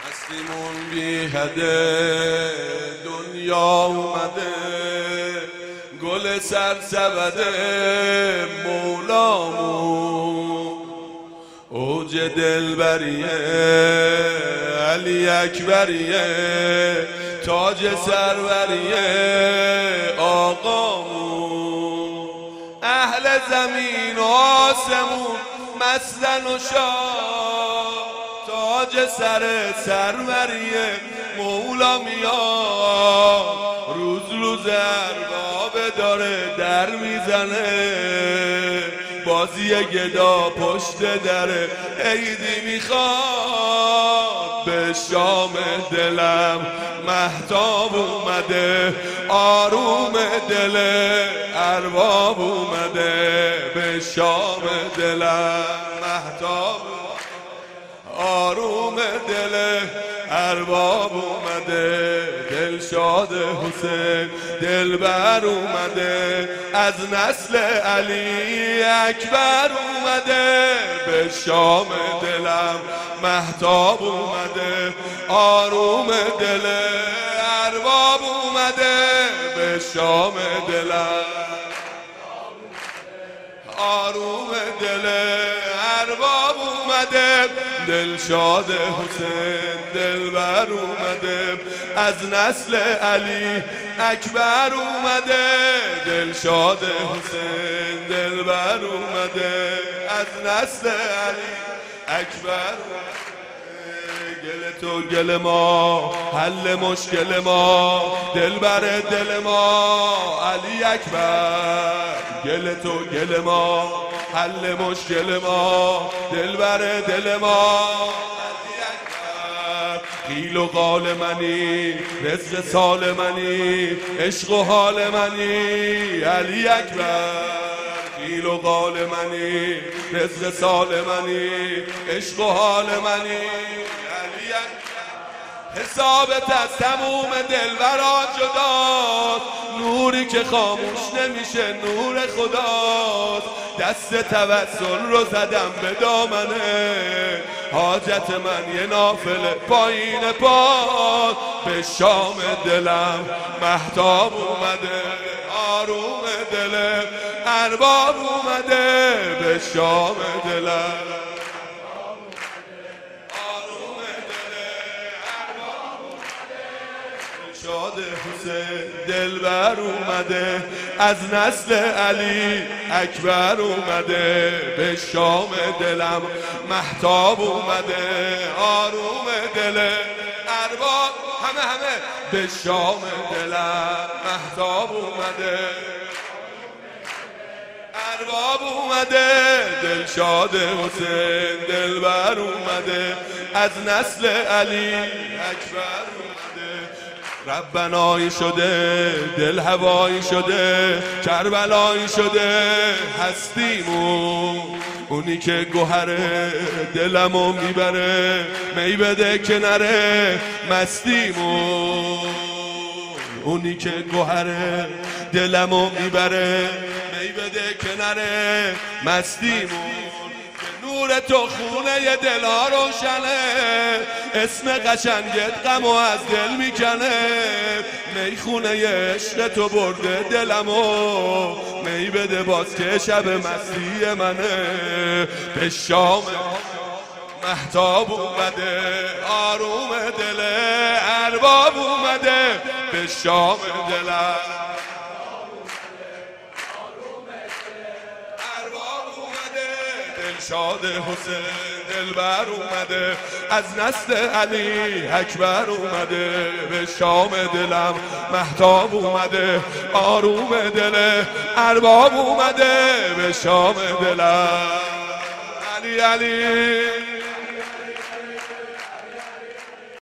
هستیمون بی حده دنیا اومده، گل سرسبده مولامون، اوج دلبریه علی اکبریه، تاج سروریه آقامون. اهل زمین و آسمون مستن و شاد، تاج سر سروریه مولا میاد، روز روز ارباب داره در میزنه، بازی گدا پشت دره عیدی میخواد. به شام دلم مهتاب اومده، آروم دل ارباب اومده. به شام دلم مهتاب آروم دل ارباب اومده، دلشاد حسین دلبر اومده، از نسل علی اکبر اومده. به شام دلم مهتاب اومده، آروم دل ارباب اومده. به شام دلم آروم دل ارباب اومده، دلشاد حسین دلبر اومده، از نسل علی اکبر اومده. دلشاد حسین دلبر اومده، از نسل علی اکبر اومده. گل تو گل ما حل مشکل ما، دلبر دل ما علی اکبر. گل تو گل ما حل مشکل ما، دلبر دل ما علی اکبر. قیل و قال منی رزق سال منی، عشق و حال منی علی اکبر. قیل و قال منی رزق سال منی، عشق و حال منی علی اکبر. حسابت از تموم دلبرات جداست، نوری که خاموش نمیشه نور خداست. دست توسل رو زدم به دامنه، حاجت من یه نافله پایین پاس. به شام دلم مهتاب اومده، آروم دل ارباب اومده. به شام دلم شاد حسین دلبر اومده، از نسل علی اکبر اومده. به شام دلم مهتاب اومده، آروم دل ارباب همه. به شام دلم مهتاب اومده، ارباب اومده. دلشاد حسین دلبر اومده، از نسل علی اکبر اومده. ربنایی شده دل هوایی شده، کربلایی شده هستیمون. اونی که گوهر دلمو میبره، می بده که نره مستیمون. اونی که گوهر دلمو میبره، می بده که نره مستیمون. نور تو خونه دلها روشنه، اسم قشنگت غمو از دل میکنه. میخونه عشق تو برده دلمو، می بده باز که شب مستی منه. به شام مهتاب اومده، آروم دل ارباب اومده. به شام دلم دلشاد حسین دلبر اومده، از نسل علی اکبر اومده. به شام دلم مهتاب اومده، آروم دل ارباب اومده. به شام دلم علی